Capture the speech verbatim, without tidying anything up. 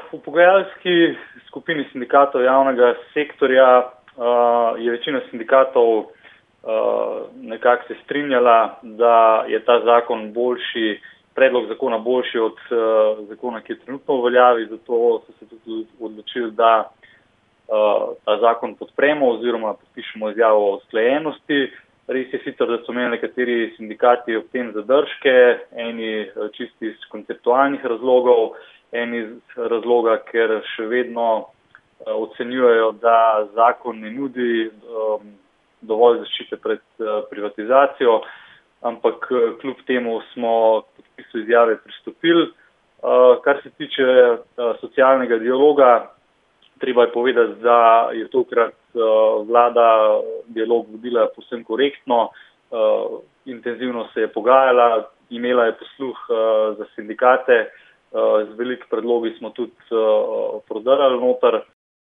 v pogajalski skupini sindikatov javnega sektorja uh, je večina sindikatov uh, nekako se strinjala, da je ta zakon boljši, predlog zakona boljši od uh, zakona, ki je trenutno v veljavi, zato so se tudi odločili, da uh, ta zakon podpremo oziroma podpišemo izjavo o usklajenosti. Res je sicer, da so imeli nekateri sindikati ob tem zadržke, eni čisti iz konceptualnih razlogov, eni iz razloga, ker še vedno uh, ocenjujejo, da zakon ne nudi um, dovolj zaščite pred uh, privatizacijo, ampak uh, kljub temu smo podpisu izjave pristopili. Uh, kar se tiče uh, socialnega dialoga, treba je povedati, da je tokrat uh, vlada dialog vodila povsem korektno, uh, intenzivno se je pogajala, imela je posluh uh, za sindikate, uh, z veliko predlogi smo tudi uh, prodarali noter.